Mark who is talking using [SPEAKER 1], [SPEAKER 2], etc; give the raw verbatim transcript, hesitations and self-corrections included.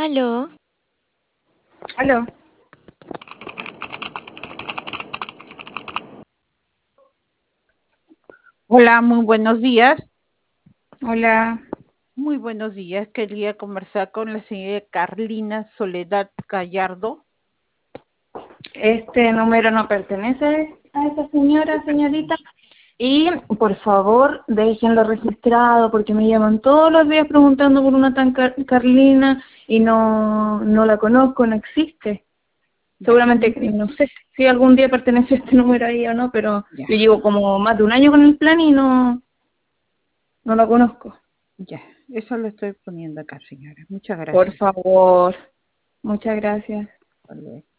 [SPEAKER 1] Aló.
[SPEAKER 2] Aló.
[SPEAKER 3] Hola, muy buenos días.
[SPEAKER 2] Hola.
[SPEAKER 3] Muy buenos días. Quería conversar con la señora Carlina Soledad Gallardo.
[SPEAKER 2] Este número no pertenece a esa señora, señorita. Y por favor, déjenlo registrado porque me llaman todos los días preguntando por una tan Car- Carlina y no, no la conozco, no existe.
[SPEAKER 3] Ya.
[SPEAKER 2] Seguramente, no sé si algún día pertenece este número ahí o no, pero
[SPEAKER 3] Ya.
[SPEAKER 2] yo llevo como más de un año con el plan y no, no la conozco.
[SPEAKER 3] Ya, eso lo estoy poniendo acá, señora. Muchas
[SPEAKER 2] Por
[SPEAKER 3] gracias.
[SPEAKER 2] favor. Muchas gracias.
[SPEAKER 3] Hasta luego.